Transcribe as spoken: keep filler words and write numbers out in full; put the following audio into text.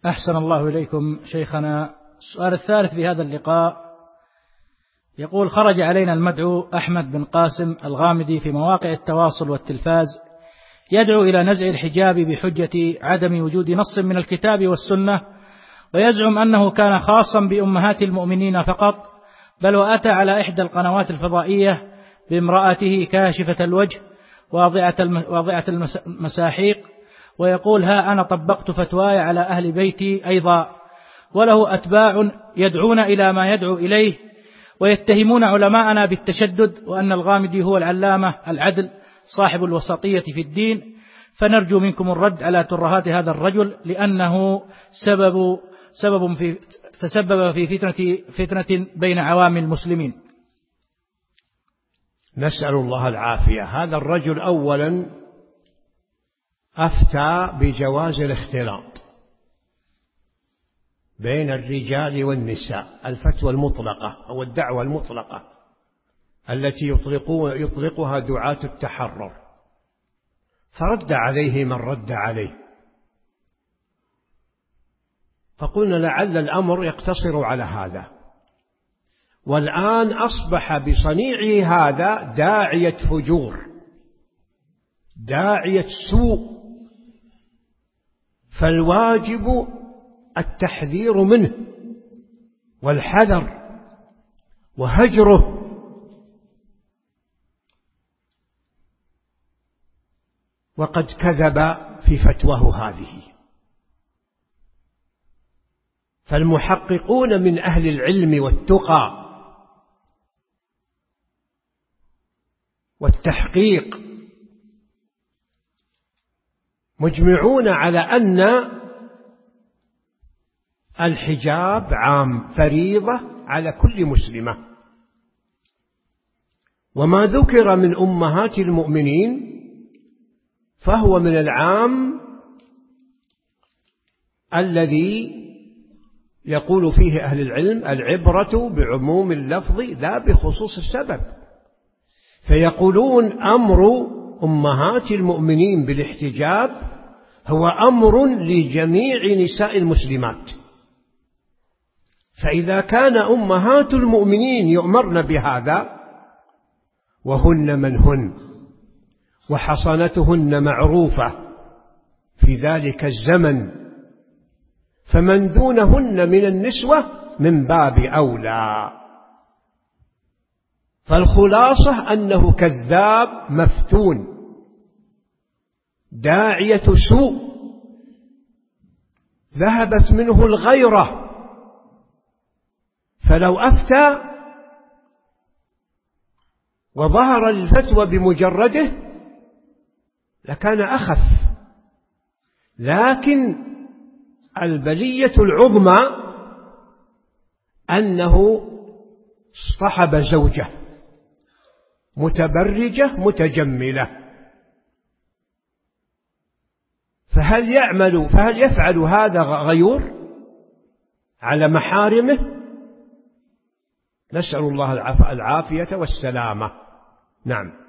أحسن الله إليكم شيخنا. السؤال الثالث في هذا اللقاء يقول: خرج علينا المدعو أحمد بن قاسم الغامدي في مواقع التواصل والتلفاز يدعو إلى نزع الحجاب بحجة عدم وجود نص من الكتاب والسنة، ويزعم أنه كان خاصا بأمهات المؤمنين فقط، بل وأتى على إحدى القنوات الفضائية بامرأته كاشفة الوجه واضعة المساحيق، ويقول: ها أنا طبقت فتواي على أهل بيتي أيضا. وله أتباع يدعون إلى ما يدعو إليه، ويتهمون علماءنا بالتشدد، وأن الغامدي هو العلامة العدل صاحب الوسطية في الدين. فنرجو منكم الرد على ترهات هذا الرجل، لأنه سبب سبب في تسبب في فتنة فتنة بين عوام المسلمين. نسأل الله العافية. هذا الرجل أولا أفتى بجواز الاختلاط بين الرجال والنساء، الفتوى المطلقة أو الدعوة المطلقة التي يطلقها دعاة التحرر، فرد عليه من رد عليه، فقلنا لعل الأمر يقتصر على هذا. والآن أصبح بصنيعه هذا داعية فجور، داعية سوء، فالواجب التحذير منه والحذر وهجره. وقد كذب في فتواه هذه. فالمحققون من أهل العلم والتقى والتحقيق مجمعون على أن الحجاب عام، فريضة على كل مسلمة. وما ذكر من أمهات المؤمنين فهو من العام الذي يقول فيه أهل العلم: العبرة بعموم اللفظ لا بخصوص السبب. فيقولون أمر أمهات المؤمنين بالاحتجاب هو أمر لجميع نساء المسلمات. فإذا كان أمهات المؤمنين يؤمرن بهذا وهن من هن وحصانتهن معروفة في ذلك الزمن، فمن دونهن من النسوة من باب أولى. فالخلاصة أنه كذاب مفتون، داعية سوء، ذهبت منه الغيرة. فلو أفتى وظهر الفتوى بمجرده لكان أخف، لكن البلية العظمى أنه اصطحب زوجة متبرجة متجملة. فهل يعمل فهل يفعل هذا غيور على محارمه؟ نسأل الله العافية والسلامة. نعم.